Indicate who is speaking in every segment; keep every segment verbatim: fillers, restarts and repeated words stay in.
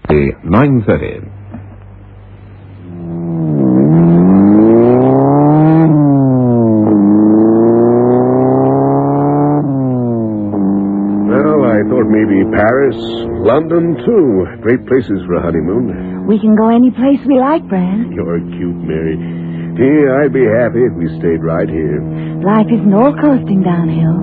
Speaker 1: nine thirty.
Speaker 2: Well, I thought maybe Paris, London, too. Great places for a honeymoon.
Speaker 3: We can go any place we like, Brand.
Speaker 2: You're cute, Mary. Gee, I'd be happy if we stayed right here.
Speaker 3: Life isn't all coasting downhill.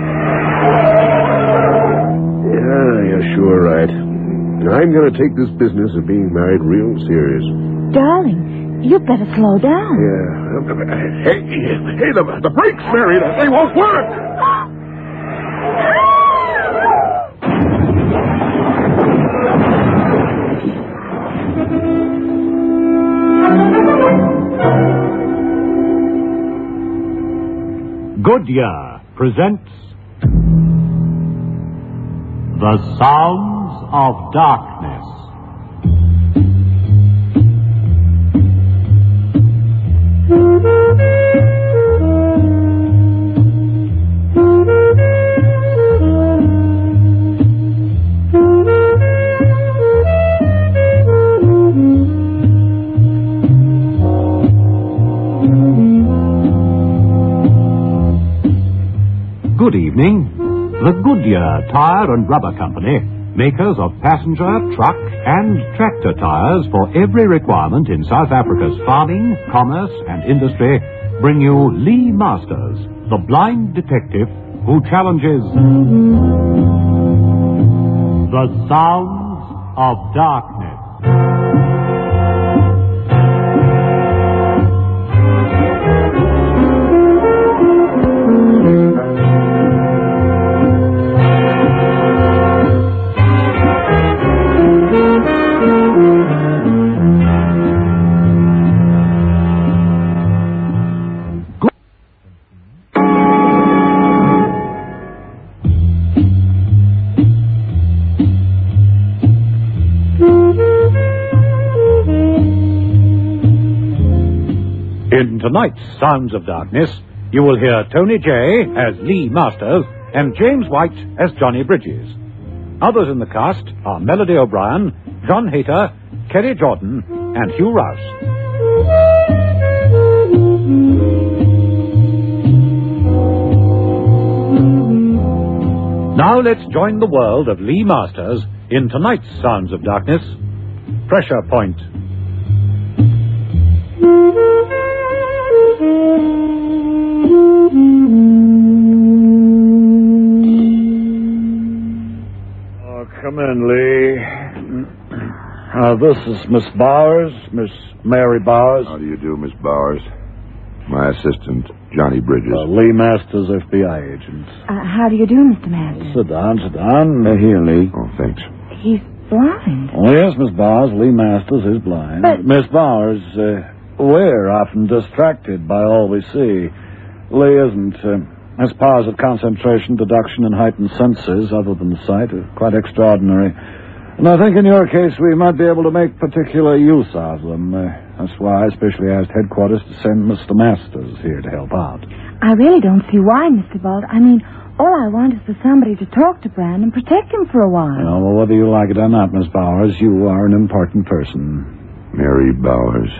Speaker 2: Yeah, you're sure right. I'm going to take this business of being married real serious.
Speaker 3: Darling, you better slow down.
Speaker 2: Yeah. Hey, hey, the, the brakes, Mary, they won't work.
Speaker 4: Goodyear presents The Sounds of Darkness. Good evening. The Goodyear Tire and Rubber Company, makers of passenger, truck, and tractor tires for every requirement in South Africa's farming, commerce, and industry, bring you Lee Masters, the blind detective who challenges the sounds of darkness. In tonight's Sounds of Darkness, you will hear Tony Jay as Lee Masters and James White as Johnny Bridges. Others in the cast are Melody O'Brien, John Hayter, Kerry Jordan, and Hugh Rouse. Now let's join the world of Lee Masters in tonight's Sounds of Darkness, Pressure Point.
Speaker 5: Oh, come in, Lee. Uh, this is Miss Bowers, Miss Mary Bowers.
Speaker 6: How do you do, Miss Bowers? My assistant, Johnny Bridges.
Speaker 5: Uh, Lee Masters, F B I agent.
Speaker 3: Uh, how do you do, Mister Masters?
Speaker 5: Sit down, sit down.
Speaker 6: Uh, here, Lee. Oh, thanks.
Speaker 3: He's blind.
Speaker 5: Oh, yes, Miss Bowers, Lee Masters is blind.
Speaker 3: But-
Speaker 5: Miss Bowers, uh, we're often distracted by all we see. Lee isn't. Uh, his powers of concentration, deduction, and heightened senses, other than the sight, are quite extraordinary. And I think in your case we might be able to make particular use of them. Uh, that's why I specially asked headquarters to send Mister Masters here to help out.
Speaker 3: I really don't see why, Mister Bald. I mean, all I want is for somebody to talk to Brand and protect him for a while.
Speaker 5: You know, well, whether you like it or not, Miss Bowers, you are an important person.
Speaker 6: Mary Bowers.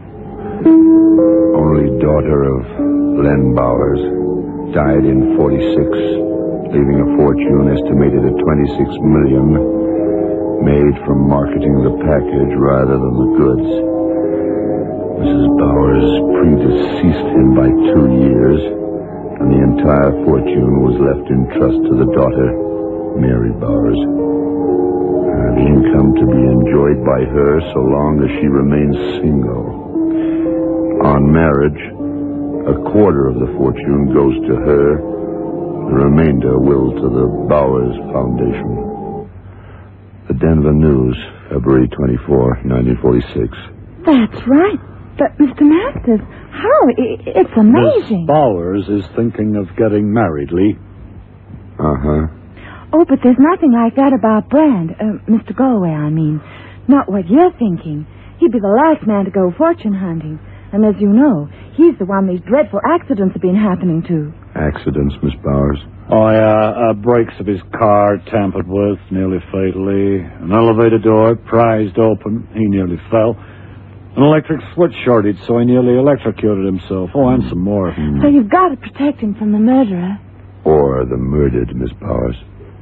Speaker 6: Only daughter of Len Bowers. Died in forty-six, leaving a fortune estimated at twenty-six million dollars. Made from marketing the package rather than the goods. Missus Bowers predeceased him by two years, and the entire fortune was left in trust to the daughter, Mary Bowers. Uh, the income to be enjoyed by her so long as she remains single. On marriage, a quarter of the fortune goes to her. The remainder will to the Bowers Foundation. The Denver News, February twenty-fourth, nineteen forty-six.
Speaker 3: That's right. But, Mister Masters, how? I- It's amazing.
Speaker 5: Miss Bowers is thinking of getting married, Lee.
Speaker 6: Uh-huh.
Speaker 3: Oh, but there's nothing like that about Brand. Uh, Mister Galway, I mean. Not what you're thinking. He'd be the last man to go fortune hunting. And as you know, he's the one these dreadful accidents have been happening to.
Speaker 6: Accidents, Miss Bowers?
Speaker 5: Oh, yeah, uh, brakes of his car tampered with, nearly fatally. An elevator door prized open, he nearly fell. An electric switch shorted, so he nearly electrocuted himself. Oh, and some more.
Speaker 3: So you've got to protect him from the murderer.
Speaker 6: Or the murdered, Miss Bowers.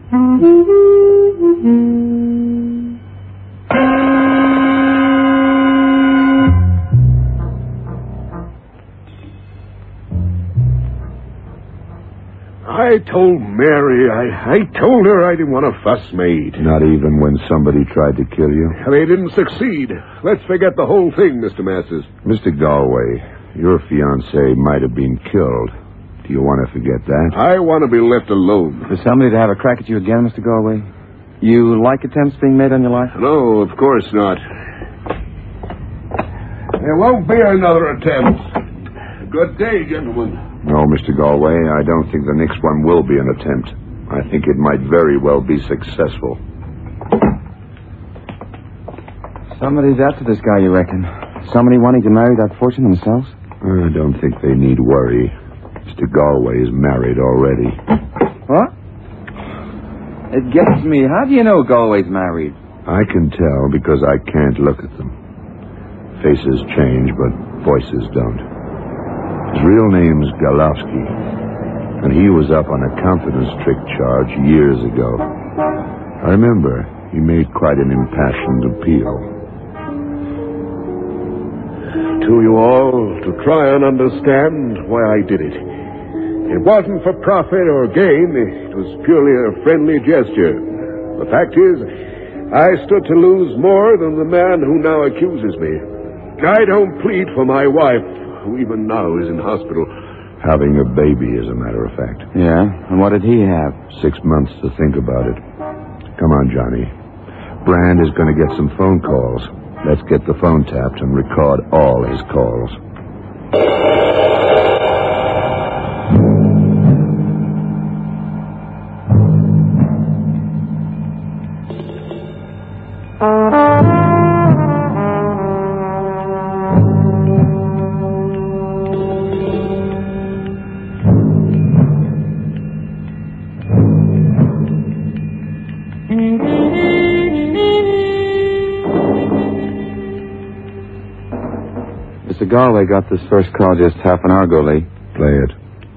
Speaker 2: I told Mary, I, I told her I didn't want a fuss made.
Speaker 6: Not even when somebody tried to kill you?
Speaker 2: They didn't succeed. Let's forget the whole thing, Mister Masters.
Speaker 6: Mister Galway, your fiancée might have been killed. Do you want to forget that?
Speaker 2: I want to be left alone.
Speaker 1: For somebody to have a crack at you again, Mister Galway? You like attempts being made on your life?
Speaker 2: No, of course not. There won't be another attempt. Good day, gentlemen.
Speaker 6: No, Mister Galway, I don't think the next one will be an attempt. I think it might very well be successful.
Speaker 1: Somebody's after this guy, you reckon? Somebody wanting to marry that fortune themselves?
Speaker 6: I don't think they need worry. Mister Galway is married already.
Speaker 1: What? It gets me. How do you know Galway's married?
Speaker 6: I can tell because I can't look at them. Faces change, but voices don't. His real name's Galowski, and he was up on a confidence trick charge years ago. I remember he made quite an impassioned appeal.
Speaker 2: To you all, to try and understand why I did it. It wasn't for profit or gain. It was purely a friendly gesture. The fact is, I stood to lose more than the man who now accuses me. I don't plead for my wife, who even now is in hospital.
Speaker 6: Having a baby, as a matter of fact.
Speaker 1: Yeah? And what did he have?
Speaker 6: Six months to think about it. Come on, Johnny. Brand is going to get some phone calls. Let's get the phone tapped and record all his calls.
Speaker 1: Mister Galway got this first call just half an hour ago, Lee.
Speaker 6: Play it.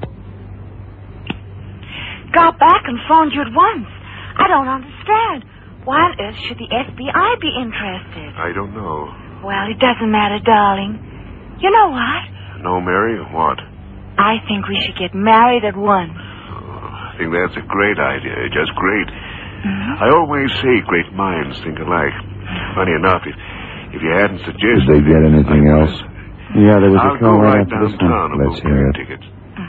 Speaker 3: Got back and phoned you at once. I don't understand. Why on earth should the F B I be interested?
Speaker 2: I don't know.
Speaker 3: Well, it doesn't matter, darling. You know what?
Speaker 2: No, Mary? What?
Speaker 3: I think we should get married at once.
Speaker 2: I think that's a great idea. Just great.
Speaker 3: Mm-hmm.
Speaker 2: I always say great minds think alike. Funny enough, if, if you hadn't suggested...
Speaker 6: Did they get anything
Speaker 2: I
Speaker 6: else?
Speaker 1: Yeah, there was
Speaker 2: I'll
Speaker 1: a call
Speaker 2: go
Speaker 1: right
Speaker 2: right
Speaker 1: after this one.
Speaker 2: downtown and
Speaker 6: Let's
Speaker 2: book
Speaker 6: hear
Speaker 2: your
Speaker 6: it.
Speaker 2: tickets.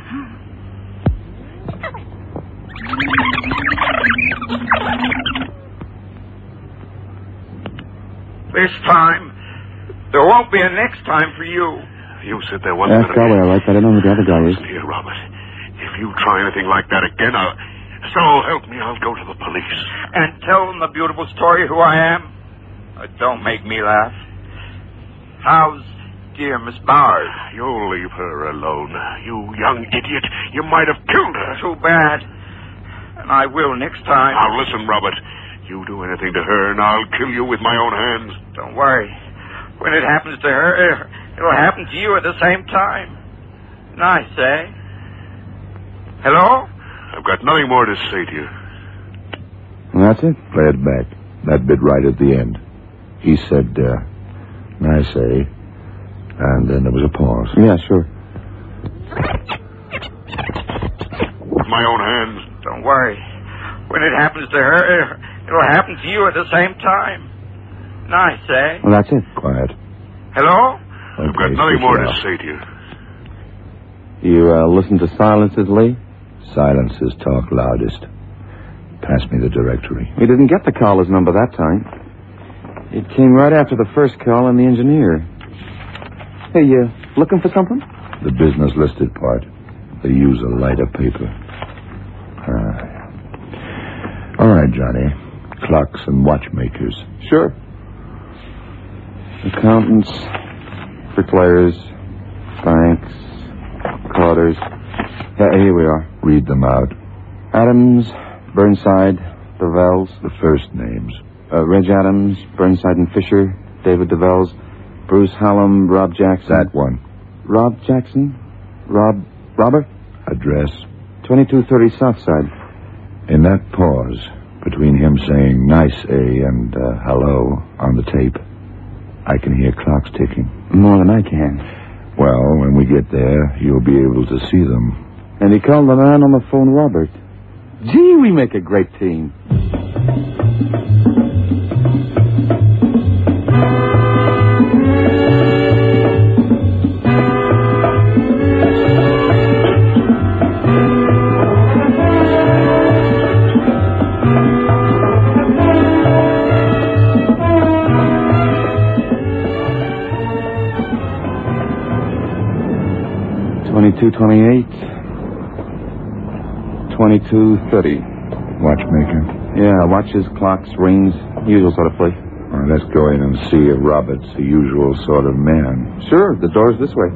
Speaker 7: This time, there won't be a next time for you.
Speaker 2: You said there wasn't...
Speaker 1: Ask Galway, all right, but I don't know who the other guy is.
Speaker 2: Here, Robert. If you try anything like that again, I'll... So help me, I'll go to the police.
Speaker 7: And tell them the beautiful story who I am. Uh, don't make me laugh. How's dear Miss Bowers?
Speaker 2: You'll leave her alone. You young idiot. You might have killed her.
Speaker 7: Too bad. And I will next time.
Speaker 2: Now listen, Robert. You do anything to her, and I'll kill you with my own hands.
Speaker 7: Don't worry. When it happens to her, it'll happen to you at the same time. Nice, eh? Hello?
Speaker 2: I've got nothing more to say to you.
Speaker 1: And that's it?
Speaker 6: Play it back. That bit right at the end. He said, uh, I say, and then there was a pause.
Speaker 1: Yeah, sure.
Speaker 2: With my own hands.
Speaker 7: Don't worry. When it happens to her, it'll happen to you at the same time. Nice, eh?
Speaker 1: Well, that's it.
Speaker 6: Quiet.
Speaker 7: Hello?
Speaker 2: I've got
Speaker 6: Okay,
Speaker 2: nothing
Speaker 6: switch
Speaker 2: more
Speaker 6: it
Speaker 2: to
Speaker 6: off.
Speaker 2: say to you.
Speaker 1: You uh, listen to silences, Lee?
Speaker 6: Silences talk loudest. Pass me the directory.
Speaker 1: We didn't get the caller's number that time. It came right after the first call on the engineer. Hey, you looking for something?
Speaker 6: The business listed part. They use a lighter paper. Ah. All right, Johnny. Clocks and watchmakers.
Speaker 1: Sure. Accountants, bricklayers, banks, carters. Yeah, here we are.
Speaker 6: Read them out.
Speaker 1: Adams, Burnside, DeVells.
Speaker 6: The first names.
Speaker 1: Uh, Reg Adams, Burnside and Fisher, David DeVells, Bruce Hallam, Rob Jackson.
Speaker 6: That one.
Speaker 1: Rob Jackson? Rob... Robert?
Speaker 6: Address.
Speaker 1: twenty-two thirty Southside.
Speaker 6: In that pause between him saying nice A and uh, hello on the tape, I can hear clocks ticking.
Speaker 1: More than I can.
Speaker 6: Well, when we get there, you'll be able to see them.
Speaker 1: And he called the man on the phone Robert. Gee, we make a great team. twenty-two twenty-eight, twenty-two thirty.
Speaker 6: Watchmaker?
Speaker 1: Yeah, watches, clocks, rings, usual sort of place.
Speaker 6: Well, let's go in and see if Robert's the usual sort of man.
Speaker 1: Sure, the door's this way.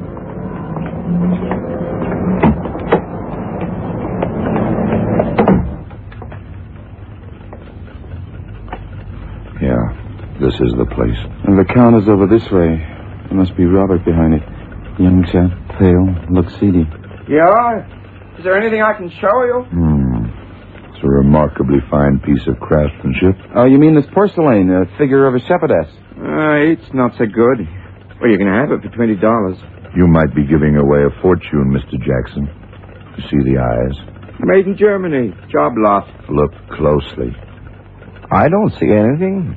Speaker 6: Yeah, this is the place.
Speaker 1: And the counter's over this way. There must be Robert behind it. Young chap, pale, looks seedy.
Speaker 7: Yeah? Is there anything I can show you?
Speaker 6: Hmm. It's a remarkably fine piece of craftsmanship.
Speaker 1: Oh, you mean this porcelain, a figure of a shepherdess?
Speaker 7: Uh, it's not so good. Well, you can have it for twenty dollars.
Speaker 6: You might be giving away a fortune, Mister Jackson. You see the eyes?
Speaker 7: Made in Germany. Job lot.
Speaker 6: Look closely.
Speaker 7: I don't see anything.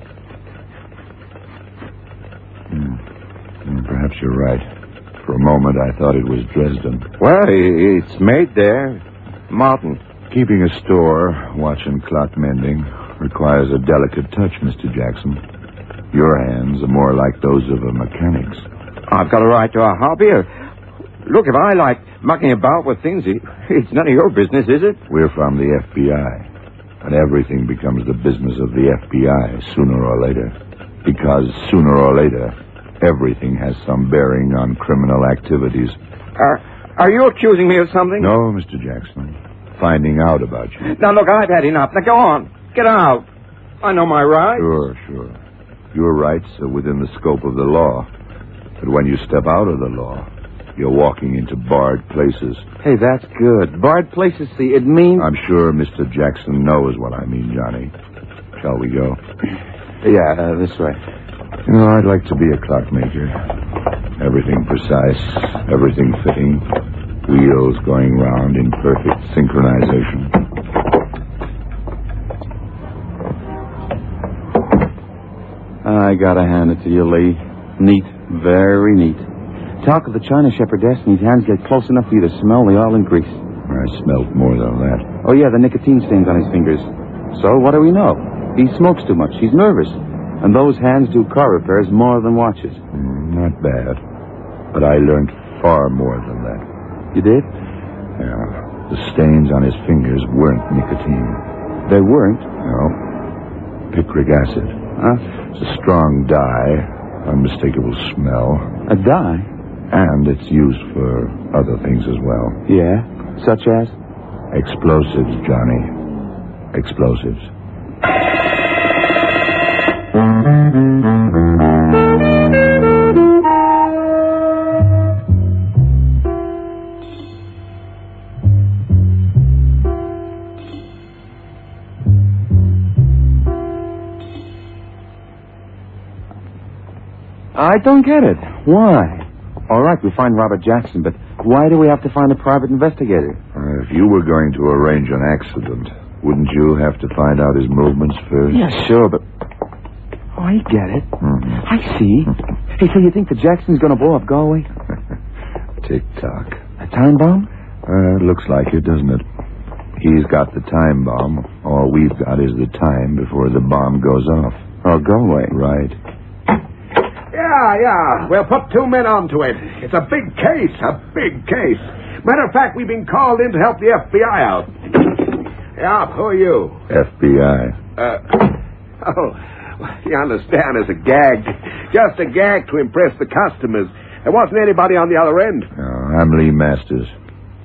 Speaker 6: Hmm. Hmm, perhaps you're right. For a moment, I thought it was Dresden.
Speaker 7: Well, it's made there. Martin.
Speaker 6: Keeping a store, watching clock mending, requires a delicate touch, Mister Jackson. Your hands are more like those of a mechanic's.
Speaker 7: I've got a right to a hobby. Look, if I like mucking about with things, it's none of your business, is it?
Speaker 6: We're from the F B I. And everything becomes the business of the F B I sooner or later. Because sooner or later, everything has some bearing on criminal activities.
Speaker 7: Are, are you accusing me of something?
Speaker 6: No, Mister Jackson. Finding out about you.
Speaker 7: Now, look, I've had enough. Now, go on. Get out. I know my rights.
Speaker 6: Sure, sure. Your rights are within the scope of the law. But when you step out of the law, you're walking into barred places.
Speaker 1: Hey, that's good. Barred places, see, it means...
Speaker 6: I'm sure Mister Jackson knows what I mean, Johnny. Shall we go?
Speaker 1: Yeah, uh, this way.
Speaker 6: You know, I'd like to be a clockmaker. Everything precise, everything fitting, wheels going round in perfect synchronization.
Speaker 1: I gotta hand it to you, Lee. Neat, very neat. Talk of the China shepherdess, and his hands get close enough for you to smell the oil and grease.
Speaker 6: I smelt more than that.
Speaker 1: Oh, yeah, the nicotine stains on his fingers. So, what do we know? He smokes too much. He's nervous. And those hands do car repairs more than watches.
Speaker 6: Mm, not bad. But I learned far more than that.
Speaker 1: You did?
Speaker 6: Yeah. The stains on his fingers weren't nicotine.
Speaker 1: They weren't?
Speaker 6: No. Picric acid.
Speaker 1: Huh?
Speaker 6: It's a strong dye, unmistakable smell.
Speaker 1: A dye?
Speaker 6: And it's used for other things as well.
Speaker 1: Yeah? Such as?
Speaker 6: Explosives, Johnny. Explosives.
Speaker 1: I don't get it. Why? All right, we find Robert Jackson, but why do we have to find a private investigator?
Speaker 6: Uh, if you were going to arrange an accident, wouldn't you have to find out his movements first?
Speaker 1: Yeah, sure, but... Oh, I get it.
Speaker 6: Mm-hmm.
Speaker 1: I see. Hey, so you think the Jackson's going to blow up Galway?
Speaker 6: Tick-tock.
Speaker 1: A time bomb?
Speaker 6: Uh, looks like it, doesn't it? He's got the time bomb. All we've got is the time before the bomb goes off.
Speaker 1: Oh, Galway.
Speaker 6: Right.
Speaker 2: Yeah, yeah. We'll put two men onto it. It's a big case, a big case. Matter of fact, we've been called in to help the F B I out. Yeah, who are you?
Speaker 6: F B I.
Speaker 2: Uh, oh, you understand, it's a gag. Just a gag to impress the customers. There wasn't anybody on the other end.
Speaker 6: Uh, I'm Lee Masters.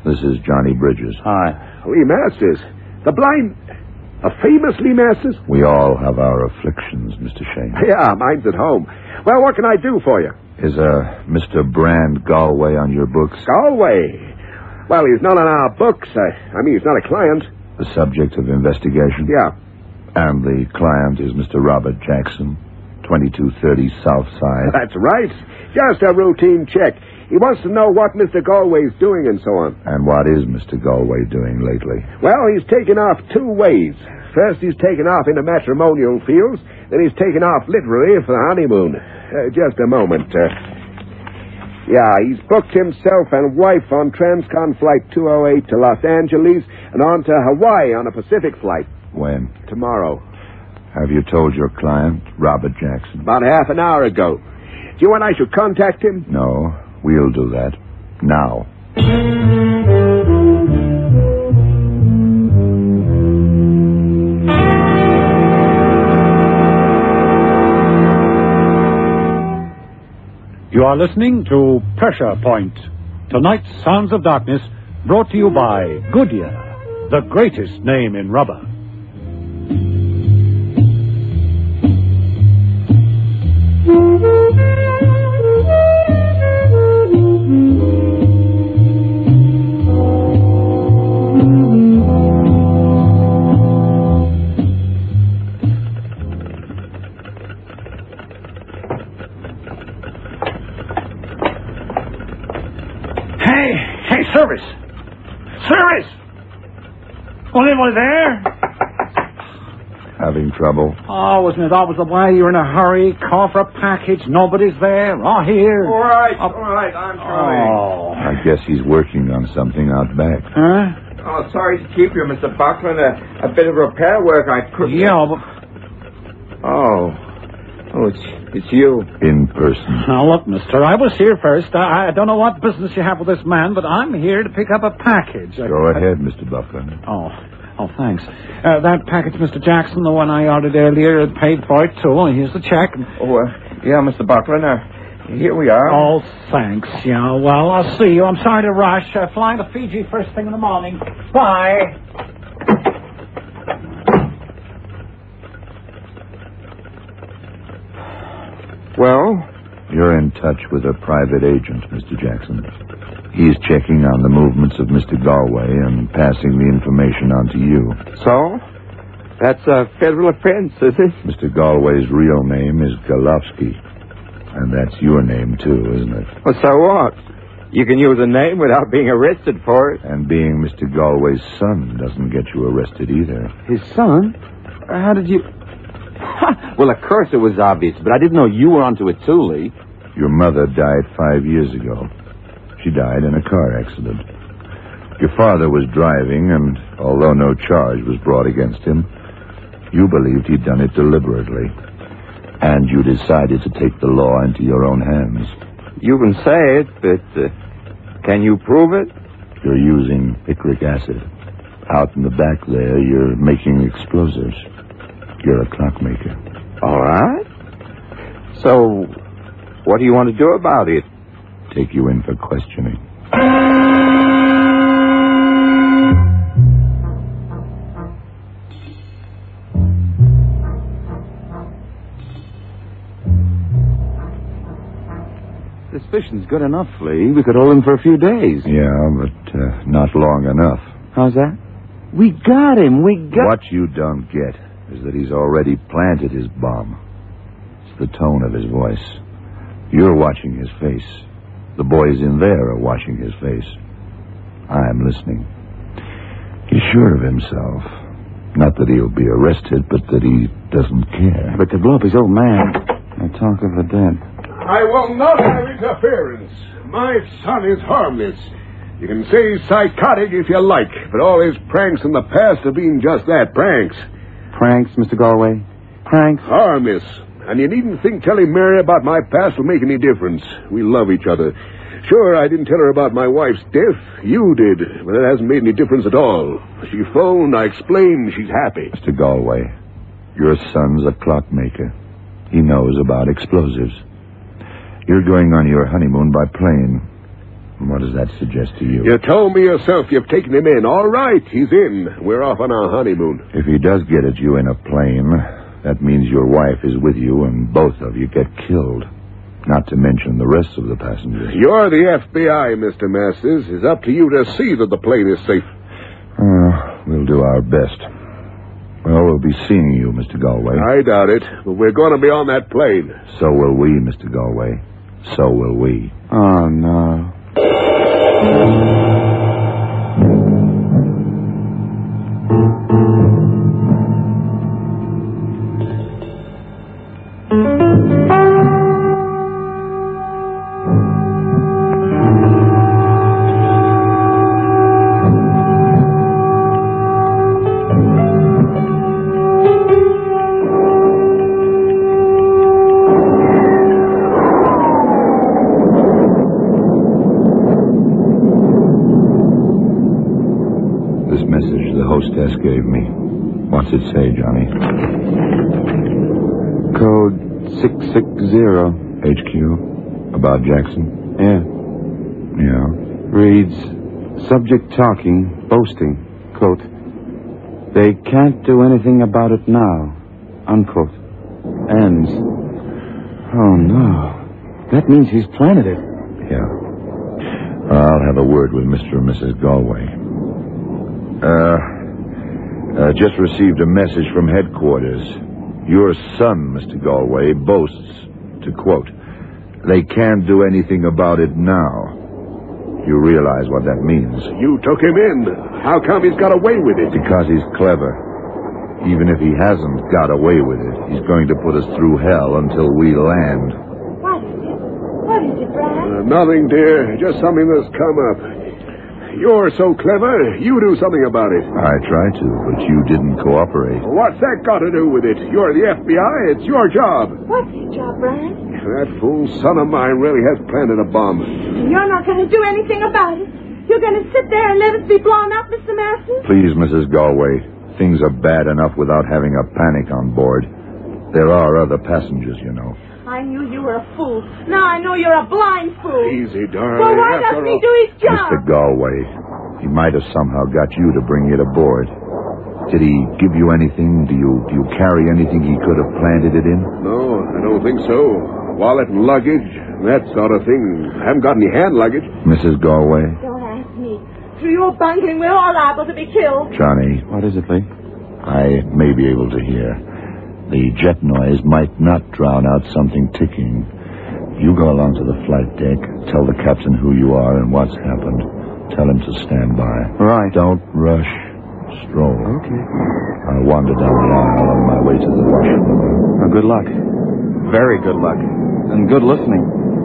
Speaker 6: This is Johnny Bridges.
Speaker 1: Hi.
Speaker 2: Lee Masters. The blind... A famous Lee Masters?
Speaker 6: We all have our afflictions, Mister Shane.
Speaker 2: Yeah, mine's at home. Well, what can I do for you?
Speaker 6: Is uh, Mister Brand Galway on your books?
Speaker 2: Galway? Well, he's not on our books. I, I mean, he's not a client.
Speaker 6: The subject of investigation?
Speaker 2: Yeah.
Speaker 6: And the client is Mister Robert Jackson, twenty-two thirty South Side.
Speaker 2: That's right. Just a routine check. He wants to know what Mister Galway's doing and so on.
Speaker 6: And what is Mister Galway doing lately?
Speaker 2: Well, he's taken off two ways. First, he's taken off into matrimonial fields. Then he's taken off literally for the honeymoon. Uh, just a moment. Uh, yeah, he's booked himself and wife on Transcon Flight two oh eight to Los Angeles and on to Hawaii on a Pacific flight.
Speaker 6: When?
Speaker 2: Tomorrow.
Speaker 6: Have you told your client, Robert Jackson?
Speaker 2: About half an hour ago. Do you want I should contact him?
Speaker 6: No, we'll do that. Now.
Speaker 4: You are listening to Pressure Point. Tonight's Sounds of Darkness, brought to you by Goodyear, the greatest name in rubber.
Speaker 5: Service! Service! Was anyone there?
Speaker 6: Having trouble?
Speaker 5: Oh, wasn't it always the way? You're in a hurry, call for a package, nobody's there. Oh, here.
Speaker 7: All right,
Speaker 5: oh.
Speaker 7: all right, I'm trying.
Speaker 5: Oh.
Speaker 6: I guess he's working on something out back.
Speaker 5: Huh?
Speaker 7: Oh, sorry to keep you, Mister Buckland. A, a bit of repair work I couldn't...
Speaker 5: Yeah, but...
Speaker 7: Oh. Oh, it's, it's you.
Speaker 6: In person.
Speaker 5: Now, look, mister, I was here first. I, I don't know what business you have with this man, but I'm here to pick up a package.
Speaker 6: Go
Speaker 5: I,
Speaker 6: ahead, Mister Buckland.
Speaker 5: Oh, oh, thanks. Uh, that package, Mister Jackson, the one I ordered earlier, paid for it, too. Here's the check.
Speaker 7: Oh, uh, yeah, Mister Buckland. Uh, here we are.
Speaker 5: Oh, thanks. Yeah, well, I'll see you. I'm sorry to rush. Uh, flying to Fiji first thing in the morning. Bye.
Speaker 7: Well?
Speaker 6: You're in touch with a private agent, Mister Jackson. He's checking on the movements of Mister Galway and passing the information on to you.
Speaker 7: So? That's a federal offense, is it?
Speaker 6: Mister Galway's real name is Golofsky. And that's your name, too, isn't it?
Speaker 7: Well, so what? You can use a name without being arrested for it.
Speaker 6: And being Mister Galway's son doesn't get you arrested either.
Speaker 1: His son? How did you... Well, of course it was obvious, but I didn't know you were onto it too, Lee.
Speaker 6: Your mother died five years ago. She died in a car accident. Your father was driving, and although no charge was brought against him, you believed he'd done it deliberately. And you decided to take the law into your own hands.
Speaker 7: You can say it, but uh, can you prove it?
Speaker 6: You're using picric acid. Out in the back there, you're making explosives. You're a clockmaker.
Speaker 7: All right. So, what do you want to do about it?
Speaker 6: Take you in for questioning.
Speaker 1: Suspicion's good enough, Lee. We could hold him for a few days.
Speaker 6: Yeah, but uh, not long enough.
Speaker 1: How's that? We got him. We got...
Speaker 6: What you don't get is that he's already planted his bomb. It's the tone of his voice. You're watching his face. The boys in there are watching his face. I'm listening. He's sure of himself. Not that he'll be arrested, but that he doesn't care.
Speaker 1: But to blow up his old man. I talk of the dead.
Speaker 2: I will not have interference. My son is harmless. You can say he's psychotic if you like, but all his pranks in the past have been just that, pranks.
Speaker 1: Pranks, Mister Galway? Pranks?
Speaker 2: Harmless. And you needn't think telling Mary about my past will make any difference. We love each other. Sure, I didn't tell her about my wife's death. You did, but it hasn't made any difference at all. She phoned, I explained, she's happy.
Speaker 6: Mister Galway, your son's a clockmaker. He knows about explosives. You're going on your honeymoon by plane. What does that suggest to you?
Speaker 2: You told me yourself you've taken him in. All right, he's in. We're off on our honeymoon.
Speaker 6: If he does get at you in a plane, that means your wife is with you and both of you get killed. Not to mention the rest of the passengers.
Speaker 2: You're the F B I, Mister Masters. It's up to you to see that the plane is safe.
Speaker 6: Uh, we'll do our best. Well, we'll be seeing you, Mister Galway.
Speaker 2: I doubt it, but we're going to be on that plane.
Speaker 6: So will we, Mister Galway. So will we.
Speaker 1: Oh, no.
Speaker 6: Hostess gave me. What's it say, Johnny?
Speaker 1: Code six six zero.
Speaker 6: H Q? About Jackson?
Speaker 1: Yeah.
Speaker 6: Yeah.
Speaker 1: Reads, subject talking, boasting, quote, they can't do anything about it now, unquote. Ends. Oh, no. That means he's planted it.
Speaker 6: Yeah. I'll have a word with Mister and Missus Galway. Uh... Uh, just received a message from headquarters. Your son, Mister Galway, boasts, to quote, they can't do anything about it now. You realize what that means.
Speaker 2: You took him in. How come he's got away with it?
Speaker 6: Because he's clever. Even if he hasn't got away with it, he's going to put us through hell until we land.
Speaker 3: What is it? What is it, Brad?
Speaker 2: Uh, nothing, dear. Just something that's come up. You're so clever, you do something about it.
Speaker 6: I tried to, but you didn't cooperate.
Speaker 2: What's that got to do with it? You're the F B I. It's your job.
Speaker 3: What's your job, Brad?
Speaker 2: That fool son of mine really has planted a bomb.
Speaker 3: You're not going to do anything about it. You're going to sit there and let us be blown up, Mister Masters?
Speaker 6: Please, Missus Galway, things are bad enough without having a panic on board. There are other passengers, you know.
Speaker 3: I knew you were a fool. Now I know you're a blind fool.
Speaker 2: Easy, darling.
Speaker 3: Well, why
Speaker 2: After
Speaker 3: doesn't he
Speaker 2: all-
Speaker 3: do his job?
Speaker 6: Mister Galway, he might have somehow got you to bring it aboard. Did he give you anything? Do you do you carry anything he could have planted it in?
Speaker 2: No, I don't think so. Wallet and luggage, that sort of thing. I haven't got any hand luggage.
Speaker 6: Missus Galway?
Speaker 3: Don't ask me. Through your bungling, we're all liable to be killed.
Speaker 6: Johnny,
Speaker 1: What is it, Lee?
Speaker 6: I may be able to hear. The jet noise might not drown out something ticking. You go along to the flight deck, tell the captain who you are and what's happened. Tell him to stand by.
Speaker 1: Right.
Speaker 6: Don't rush. Stroll.
Speaker 1: Okay.
Speaker 6: I'll wander down the aisle on my way to the washroom.
Speaker 1: Well, good luck. Very good luck. And good listening.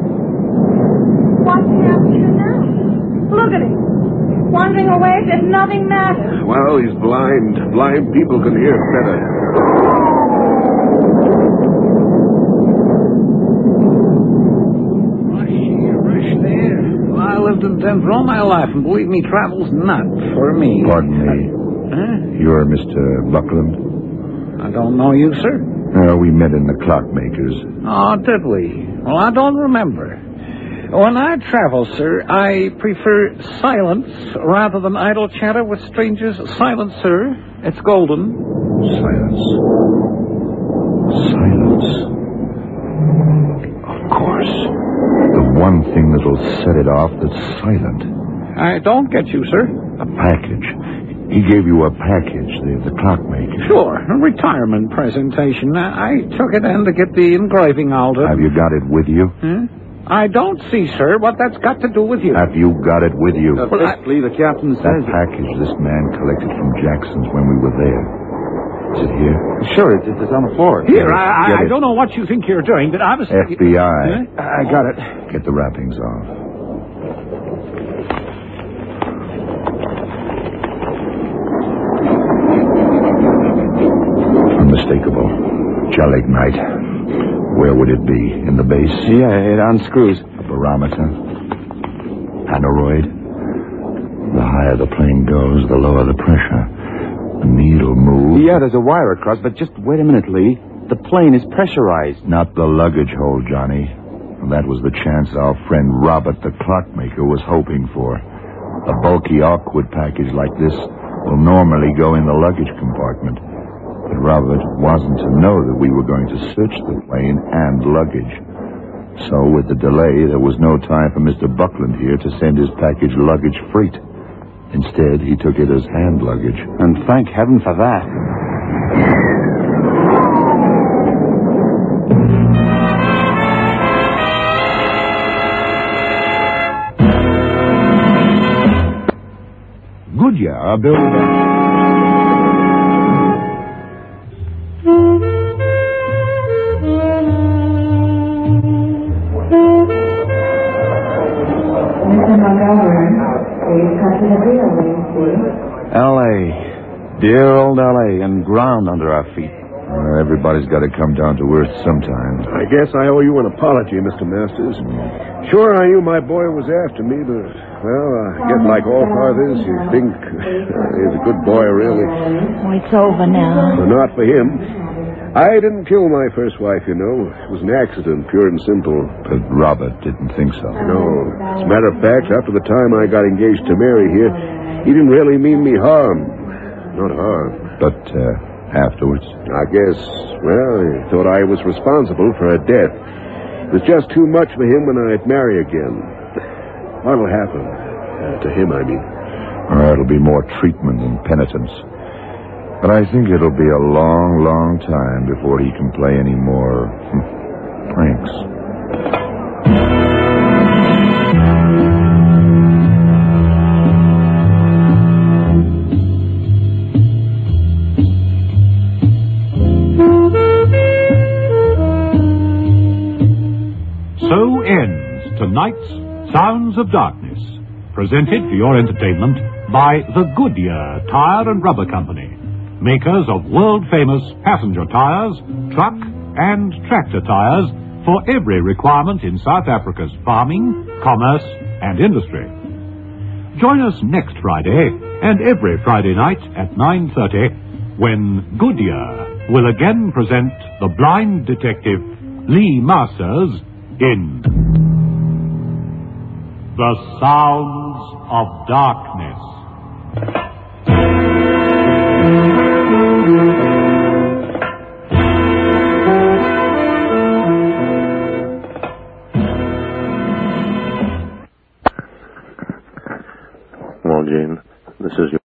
Speaker 3: What's happening now? Look at him. Wandering away as if nothing matters.
Speaker 2: Well, he's blind. Blind people can hear better.
Speaker 5: Rush there. Well, I lived in Denver all my life, and believe me, travel's not for me.
Speaker 6: Pardon me.
Speaker 5: Huh?
Speaker 6: You're Mister Buckland?
Speaker 5: I don't know you, sir.
Speaker 6: Uh, we met in the clockmakers.
Speaker 5: Oh, did we? Well, I don't remember. When I travel, sir, I prefer silence rather than idle chatter with strangers. Silence, sir. It's golden.
Speaker 6: Silence. Silence. Of course. The one thing that'll set it off that's silent.
Speaker 5: I don't get you, sir.
Speaker 6: A package. He gave you a package, the, the clockmaker.
Speaker 5: Sure, a retirement presentation. I, I took it in to get the engraving altered.
Speaker 6: Have you got it with you?
Speaker 5: Hmm? I don't see, sir, what that's got to do with you.
Speaker 6: Have you got it with you?
Speaker 1: Uh, Lee, the captain
Speaker 6: That
Speaker 1: says...
Speaker 6: package this man collected from Jackson's when we were there. Is it here?
Speaker 1: Sure, it's, it's on the floor.
Speaker 5: Here,
Speaker 6: Get
Speaker 5: I,
Speaker 6: it.
Speaker 5: I don't know what you think you're doing, but I was...
Speaker 6: F B I.
Speaker 5: Huh?
Speaker 1: I got it.
Speaker 6: Get the wrappings off. Unmistakable. Gelignite. Where would it be? In the base?
Speaker 1: Yeah, it unscrews.
Speaker 6: A barometer? Aneroid? The higher the plane goes, the lower the pressure. The needle moves.
Speaker 1: Yeah, there's a wire across, but just wait a minute, Lee. The plane is pressurized.
Speaker 6: Not the luggage hold, Johnny. And that was the chance our friend Robert, the clockmaker, was hoping for. A bulky awkward package like this will normally go in the luggage compartment. But Robert wasn't to know that we were going to search the plane and luggage. So, with the delay, there was no time for Mister Buckland here to send his package luggage freight. Instead, he took it as hand luggage.
Speaker 1: And thank heaven for that.
Speaker 6: Goodyear built...
Speaker 1: L A. Dear old L A, and ground under our feet.
Speaker 6: Uh, everybody's got to come down to earth sometime.
Speaker 2: I guess I owe you an apology, Mister Masters. Sure, I knew my boy was after me, but, well, I guess like all fathers, you think he's a good boy, really.
Speaker 3: Oh, it's over now.
Speaker 2: But not for him. I didn't kill my first wife, you know. It was an accident, pure and simple.
Speaker 6: But Robert didn't think so.
Speaker 2: No. As a matter of fact, after the time I got engaged to Mary here, he didn't really mean me harm. Not harm.
Speaker 6: But, uh, afterwards?
Speaker 2: I guess, well, he thought I was responsible for her death. It was just too much for him when I'd marry again. What'll happen? Uh, to him, I mean.
Speaker 6: Uh, it'll be more treatment than penitence. But I think it'll be a long, long time before he can play any more pranks.
Speaker 4: So ends tonight's Sounds of Darkness, presented for your entertainment by the Goodyear Tire and Rubber Company, makers of world-famous passenger tires, truck and tractor tires for every requirement in South Africa's farming, commerce and industry. Join us next Friday and every Friday night at nine thirty when Goodyear will again present the blind detective Lee Masters in The Sounds of Darkness.
Speaker 8: Well, Gene, this is your